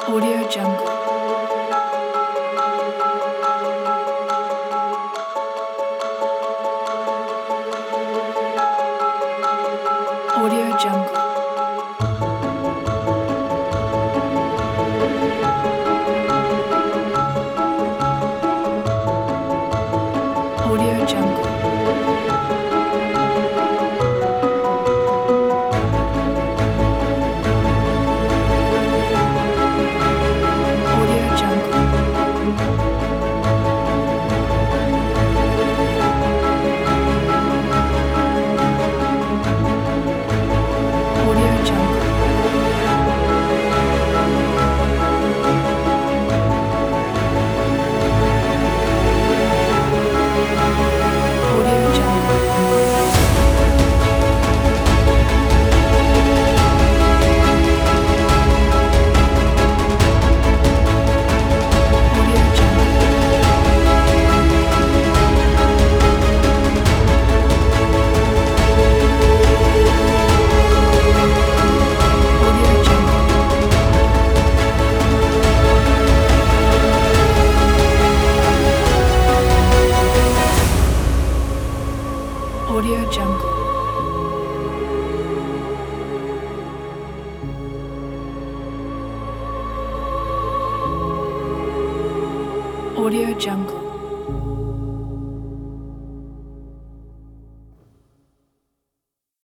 Audio Jungle. Audio Jungle. Audio Jungle. Audio Jungle. Audio Jungle. Audio Jungle. Audio Jungle. Audio Jungle. Audio Jungle. Audio Jungle.